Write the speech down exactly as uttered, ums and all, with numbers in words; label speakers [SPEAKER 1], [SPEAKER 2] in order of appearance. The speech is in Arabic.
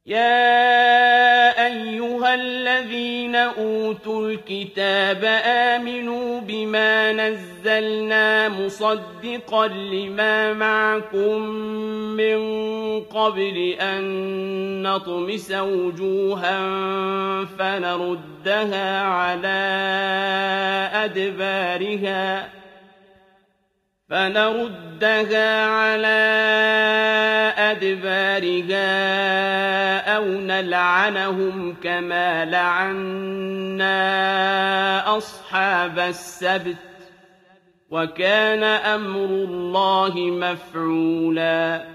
[SPEAKER 1] يَا أَيُّهَا الَّذِينَ أُوتُوا الْكِتَابَ آمِنُوا بِمَا نَزَّلْنَا مُصَدِّقًا لِّمَا مَعَكُم مِّن قَبْلِ أَن نَّطْمِسَ وُجُوهًا فَنَرُدَّهَا عَلَىٰ أَدْبَارِهَا فَنَرُدَّهَا عَلَىٰ أَدْبَارِهَا أَوْ نَلْعَنَهُمْ كَمَا لَعَنَّا أَصْحَابَ السَّبْتِ ۚ وَكَانَ أَمْرُ اللَّهِ مَفْعُولًا